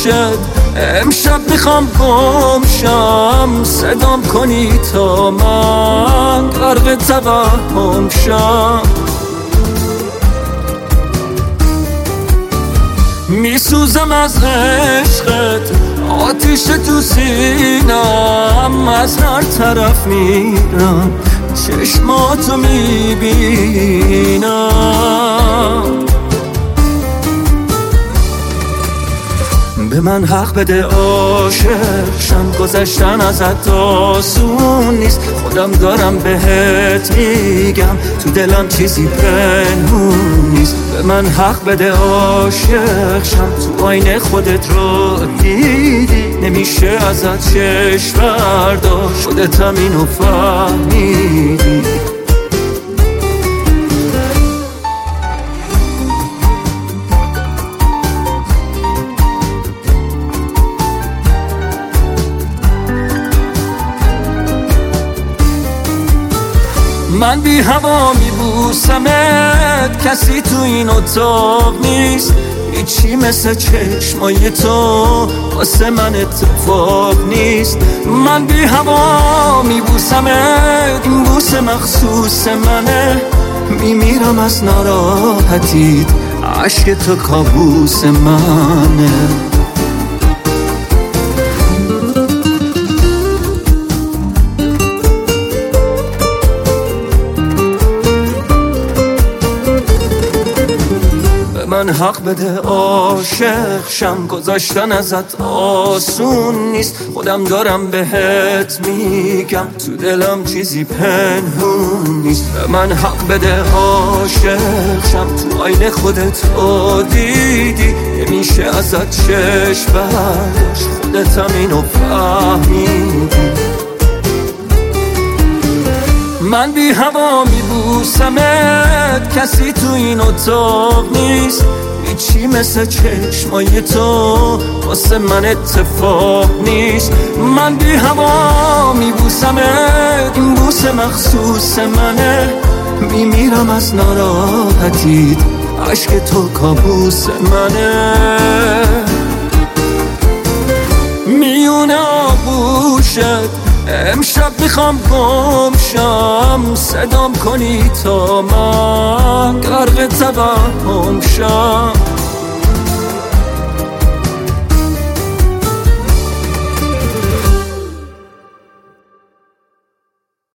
امشب میخوام گم شم، صدام کنی تا من غرق توهم شم. میسوزم از عشقت، آتیش تو سینم، از هر طرف میرم چشماتو میبینم. به من حق بده عاشق شم، گذشتن ازت آسون نیست، خودم دارم بهت میگم، تو دلم چیزی پنهون نیست. به من حق بده عاشق شم، تو آینه خودت رو دیدی، نمیشه ازت چشم برداشت، خودتم اینو فهمیدی. من بی هوا میبوسمت، کسی تو این اتاق نیست، هیچی مثل چشمای تو واسه من اتفاق نیست. من بی هوا میبوسمت، این بوسه مخصوص منه، میمیرم از ناراحتیت، عشق تو کابوس منه. من حق بده عاشق شم، گذاشتن ازت آسون نیست، خودم دارم بهت میگم، تو دلم چیزی پنهون نیست. به من حق بده عاشق شم، تو آینه خودت رو دیدی، نمیشه ازت چشم برداشت، خودتم اینو فهمیدی. من بی هوا میبوسمت، کسی تو این اتاق نیست، هیچی مثل چشمای تو واسه من اتفاق نیست. من بی هوا میبوسمت، این بوسه مخصوص منه، میمیرم از ناراحتیت، عشق تو کابوس منه. میونه آغوشت، امشب میخوام گم شم، صدام کنی تا من غرق توهم شم.